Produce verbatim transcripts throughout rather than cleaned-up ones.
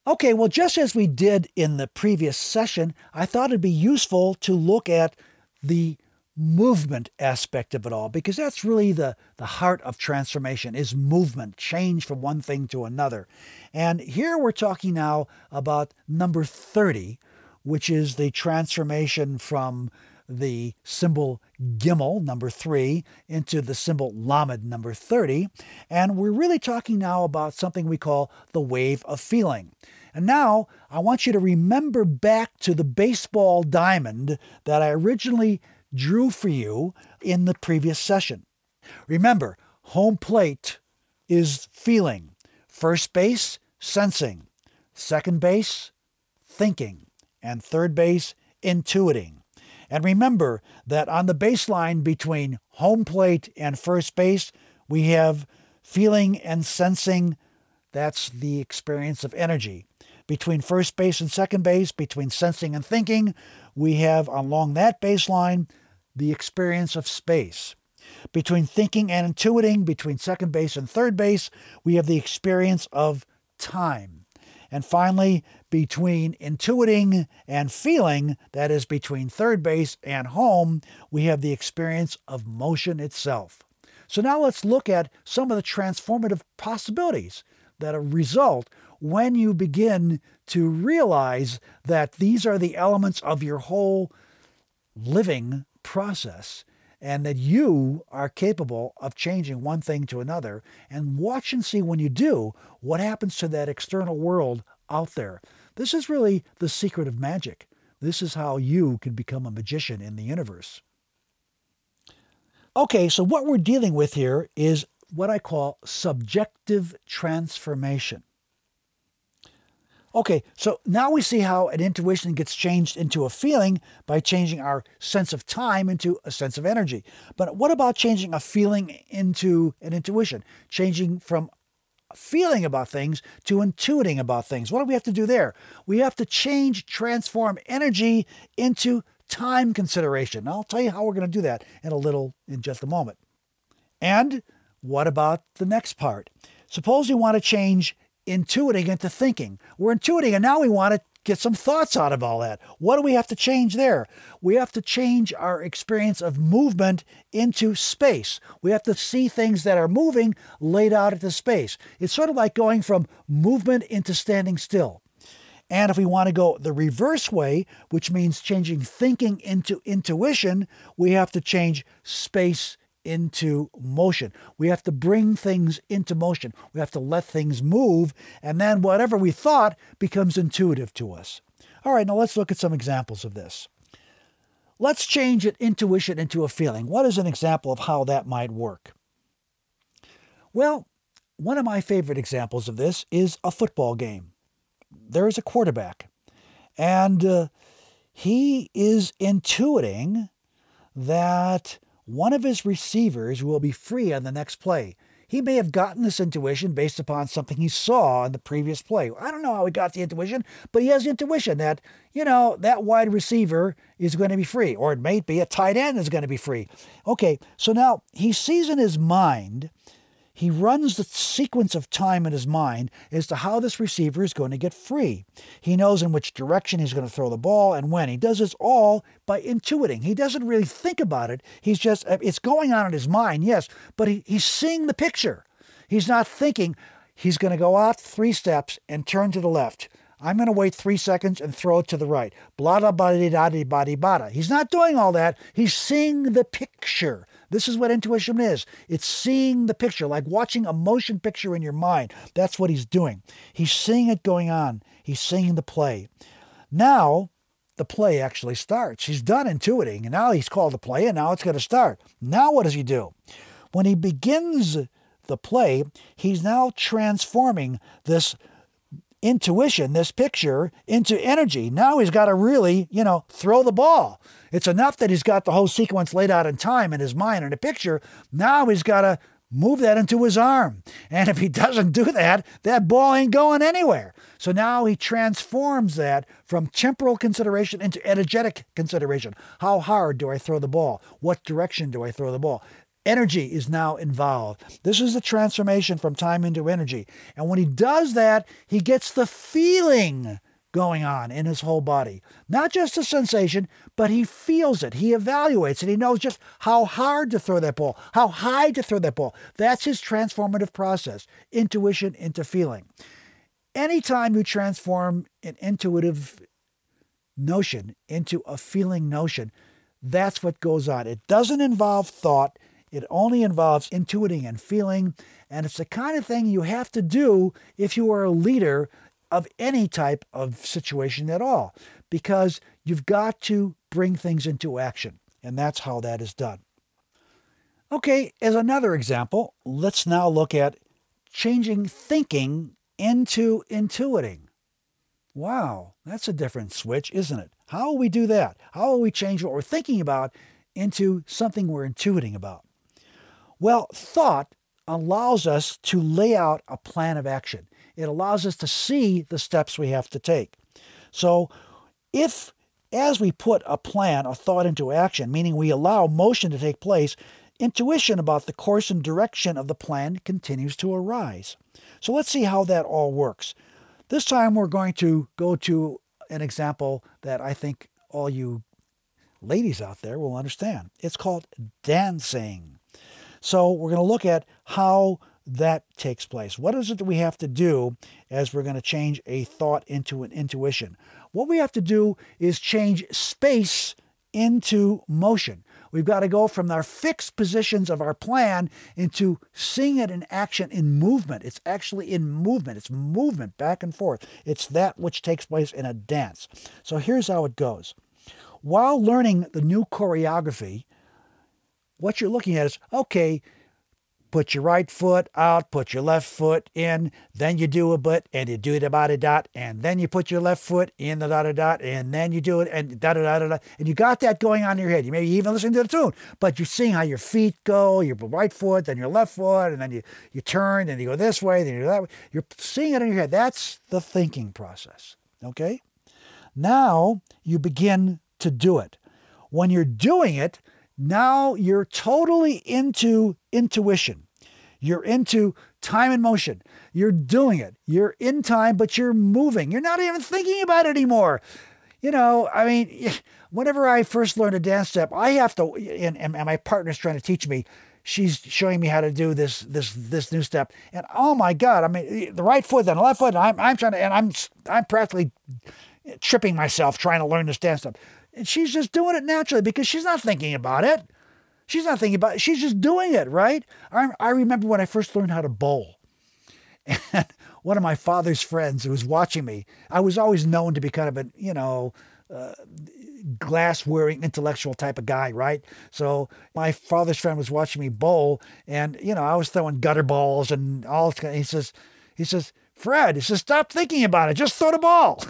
Okay, well, just as we did in the previous session, I thought it'd be useful to look at the movement aspect of it all, because that's really the, the heart of transformation, is movement, change from one thing to another. And here we're talking now about number thirty, which is the transformation from the symbol Gimel, number three, into the symbol Lamed, number thirty. And we're really talking now about something we call the wave of feeling. And now I want you to remember back to the baseball diamond that I originally drew for you in the previous session. Remember, home plate is feeling. First base, sensing. Second base, thinking. And third base, intuiting. And remember that on the baseline between home plate and first base, we have feeling and sensing. That's the experience of energy. Between first base and second base, between sensing and thinking, we have along that baseline the experience of space. Between thinking and intuiting, between second base and third base, we have the experience of time. And finally, between intuiting and feeling, that is between third base and home, we have the experience of motion itself. So now let's look at some of the transformative possibilities that result when you begin to realize that these are the elements of your whole living process, and that you are capable of changing one thing to another. And watch and see when you do what happens to that external world out there. This is really the secret of magic. This is how you can become a magician in the universe. Okay, so what we're dealing with here is what I call subjective transformation. Okay, so now we see how an intuition gets changed into a feeling by changing our sense of time into a sense of energy. But what about changing a feeling into an intuition? Changing from feeling about things to intuiting about things. What do we have to do there? We have to change, transform energy into time consideration. I'll tell you how we're going to do that in a little, in just a moment. And what about the next part? Suppose you want to change intuiting into thinking. We're intuiting, and now we want to get some thoughts out of all that. What do we have to change there? We have to change our experience of movement into space. We have to see things that are moving laid out into space. It's sort of like going from movement into standing still. And if we want to go the reverse way, which means changing thinking into intuition, we have to change space into motion. We have to bring things into motion. We have to let things move, and then whatever we thought becomes intuitive to us. All right, now let's look at some examples of this. Let's change an intuition into a feeling. What is an example of how that might work? Well, one of my favorite examples of this is a football game. There is a quarterback, and uh, he is intuiting that one of his receivers will be free on the next play. He may have gotten this intuition based upon something he saw in the previous play. I don't know how he got the intuition, but he has the intuition that, you know, that wide receiver is going to be free, or it may be a tight end is going to be free. Okay, so now he sees in his mind, he runs the sequence of time in his mind as to how this receiver is going to get free. He knows in which direction he's going to throw the ball and when. He does this all by intuiting. He doesn't really think about it. He's just, it's going on in his mind, yes, but he, he's seeing the picture. He's not thinking he's going to go out three steps and turn to the left. I'm going to wait three seconds and throw it to the right. Blah, blah, blah, blah, blah, blah, blah. He's not doing all that. He's seeing the picture. This is what intuition is. It's seeing the picture, like watching a motion picture in your mind. That's what he's doing. He's seeing it going on. He's seeing the play. Now, the play actually starts. He's done intuiting, and now he's called the play, and now it's going to start. Now what does he do? When he begins the play, he's now transforming this intuition, this picture, into energy. Now he's got to really, you know, throw the ball. It's enough that he's got the whole sequence laid out in time in his mind in a picture. Now he's got to move that into his arm. And if he doesn't do that, that ball ain't going anywhere. So now he transforms that from temporal consideration into energetic consideration. How hard do I throw the ball? What direction do I throw the ball? Energy is now involved. This is the transformation from time into energy. And when he does that, he gets the feeling going on in his whole body. Not just a sensation, but he feels it. He evaluates it. He knows just how hard to throw that ball, how high to throw that ball. That's his transformative process, intuition into feeling. Anytime you transform an intuitive notion into a feeling notion, that's what goes on. It doesn't involve thought. It only involves intuiting and feeling. And it's the kind of thing you have to do if you are a leader of any type of situation at all, because you've got to bring things into action. And that's how that is done. Okay, as another example, let's now look at changing thinking into intuiting. Wow, that's a different switch, isn't it? How will we do that? How will we change what we're thinking about into something we're intuiting about? Well, thought allows us to lay out a plan of action. It allows us to see the steps we have to take. So if, as we put a plan, a thought into action, meaning we allow motion to take place, intuition about the course and direction of the plan continues to arise. So let's see how that all works. This time we're going to go to an example that I think all you ladies out there will understand. It's called dancing. So we're going to look at how that takes place. What is it that we have to do as we're going to change a thought into an intuition? What we have to do is change space into motion. We've got to go from our fixed positions of our plan into seeing it in action, in movement. It's actually in movement. It's movement back and forth. It's that which takes place in a dance. So here's how it goes. While learning the new choreography, what you're looking at is, okay, put your right foot out, put your left foot in, then you do a bit, and you do the da dot, and then you put your left foot in the da da dot, and then you do it, and da da da da, and you got that going on in your head. You may be even listening to the tune, but you're seeing how your feet go, your right foot, then your left foot, and then you, you turn, and you go this way, then you go that way. You're seeing it in your head. That's the thinking process, okay? Now you begin to do it. When you're doing it, now you're totally into intuition. You're into time and motion. You're doing it. You're in time, but you're moving. You're not even thinking about it anymore. You know, I mean, whenever I first learned a dance step, I have to, and, and my partner's trying to teach me, she's showing me how to do this this this new step. And oh my God, I mean, the right foot, then the left foot, and I'm, I'm trying to, and I'm, I'm practically tripping myself trying to learn this dance step. And she's just doing it naturally because she's not thinking about it. She's not thinking about it. She's just doing it, right? I, I remember when I first learned how to bowl. And one of my father's friends who was watching me, I was always known to be kind of a, you know, uh, glass-wearing intellectual type of guy, right? So my father's friend was watching me bowl, and, you know, I was throwing gutter balls and all. He says, he says, Fred, he says, stop thinking about it. Just throw the ball.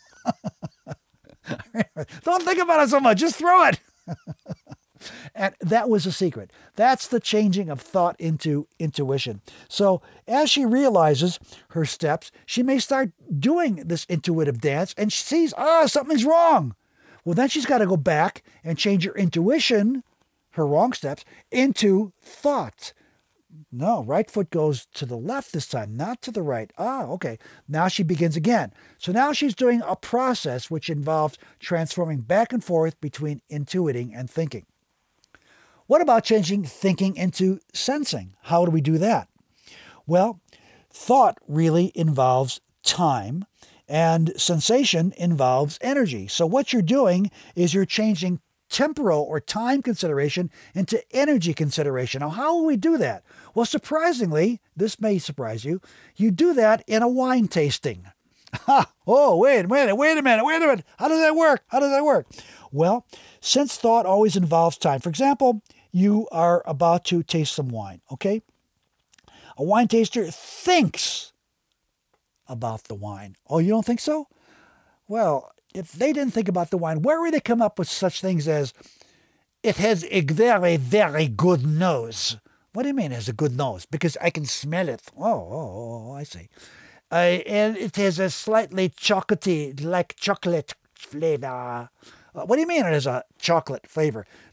Don't think about it so much. Just throw it. And that was a secret. That's the changing of thought into intuition. So as she realizes her steps, she may start doing this intuitive dance and she sees, ah, something's wrong. Well, then she's got to go back and change her intuition, her wrong steps, into thought. No, right foot goes to the left this time, not to the right. Ah, okay. Now she begins again. So now she's doing a process which involves transforming back and forth between intuiting and thinking. What about changing thinking into sensing? How do we do that? Well, thought really involves time, and sensation involves energy. So what you're doing is you're changing temporal or time consideration into energy consideration. Now, how will we do that? Well, surprisingly, this may surprise you, you do that in a wine tasting. Ha! Oh, wait, wait, wait a minute, wait a minute. How does that work? How does that work? Well, since thought always involves time, for example, you are about to taste some wine, okay? A wine taster thinks about the wine. Oh, you don't think so? Well, if they didn't think about the wine, where would they come up with such things as, it has a very, very good nose? What do you mean it has a good nose? Because I can smell it. Oh, oh, oh I see. Uh, and it has a slightly chocolatey, like chocolate flavor. Uh, what do you mean it has a chocolate flavor?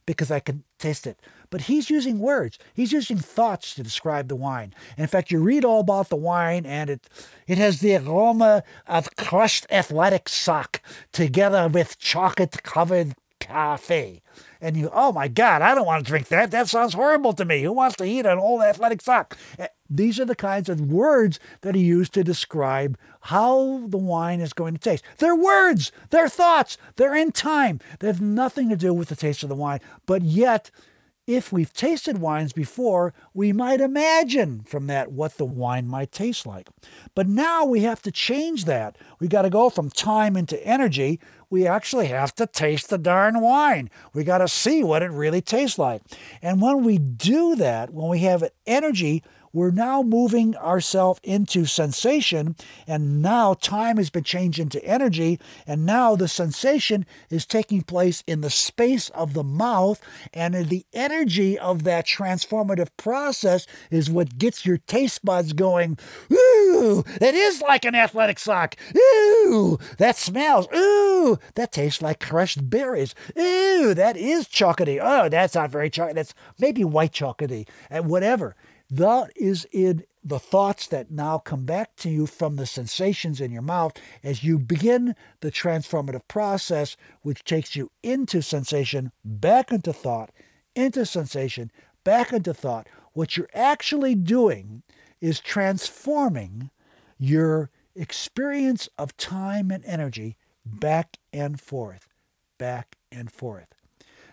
because I can taste it. But he's using words. He's using thoughts to describe the wine. And in fact, you read all about the wine, and it it has the aroma of crushed athletic sock together with chocolate-covered cafe. And you, oh my God, I don't want to drink that. That sounds horrible to me. Who wants to eat an old athletic sock? These are the kinds of words that are used to describe how the wine is going to taste. They're words, they're thoughts, they're in time. They have nothing to do with the taste of the wine. But yet, if we've tasted wines before, we might imagine from that what the wine might taste like. But now we have to change that. We got to go from time into energy. We actually have to taste the darn wine. We got to see what it really tastes like. And when we do that, when we have energy, we're now moving ourselves into sensation, and now time has been changed into energy, and now the sensation is taking place in the space of the mouth, and the energy of that transformative process is what gets your taste buds going. Ooh, that is like an athletic sock. Ooh, that smells. Ooh, that tastes like crushed berries. Ooh, that is chocolatey. Oh, that's not very chocolatey. That's maybe white chocolatey, and whatever. That is in the thoughts that now come back to you from the sensations in your mouth as you begin the transformative process, which takes you into sensation, back into thought, into sensation, back into thought. What you're actually doing is transforming your experience of time and energy back and forth, back and forth.